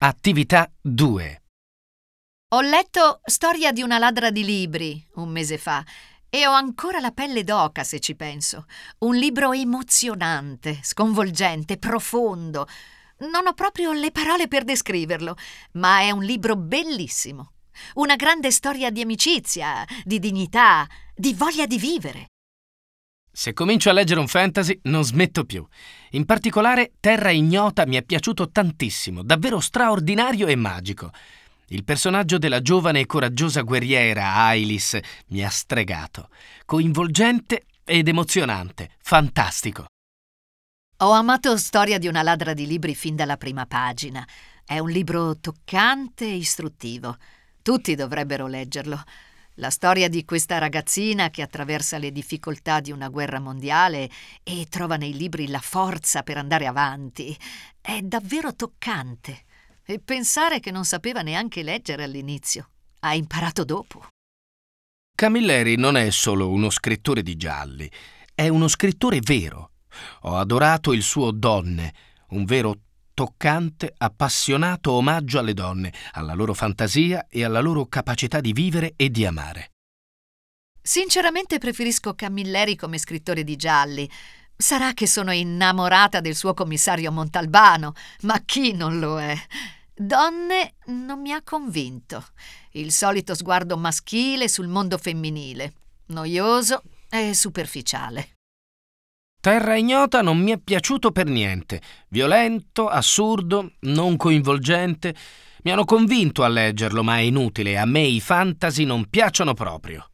Attività 2. Ho letto Storia di una ladra di libri un mese fa e ho ancora la pelle d'oca se ci penso. Un libro emozionante, sconvolgente, profondo. Non ho proprio le parole per descriverlo, ma è un libro bellissimo. Una grande storia di amicizia, di dignità, di voglia di vivere. Se comincio a leggere un fantasy non smetto più. In particolare Terra Ignota mi è piaciuto tantissimo, davvero straordinario e magico. Il personaggio della giovane e coraggiosa guerriera Ailis mi ha stregato. Coinvolgente ed emozionante, fantastico. Ho amato Storia di una ladra di libri fin dalla prima pagina. È un libro toccante e istruttivo. Tutti dovrebbero leggerlo. La storia di questa ragazzina che attraversa le difficoltà di una guerra mondiale e trova nei libri la forza per andare avanti. È davvero toccante. E pensare che non sapeva neanche leggere all'inizio. Ha imparato dopo. Camilleri non è solo uno scrittore di gialli, è uno scrittore vero. Ho adorato il suo Donne, un vero toccante, appassionato omaggio alle donne, alla loro fantasia e alla loro capacità di vivere e di amare. Sinceramente preferisco Camilleri come scrittore di gialli. Sarà che sono innamorata del suo commissario Montalbano, ma chi non lo è? Donne non mi ha convinto. Il solito sguardo maschile sul mondo femminile, noioso e superficiale. Terra Ignota non mi è piaciuto per niente. Violento, assurdo, non coinvolgente. Mi hanno convinto a leggerlo, ma è inutile. A me i fantasy non piacciono proprio.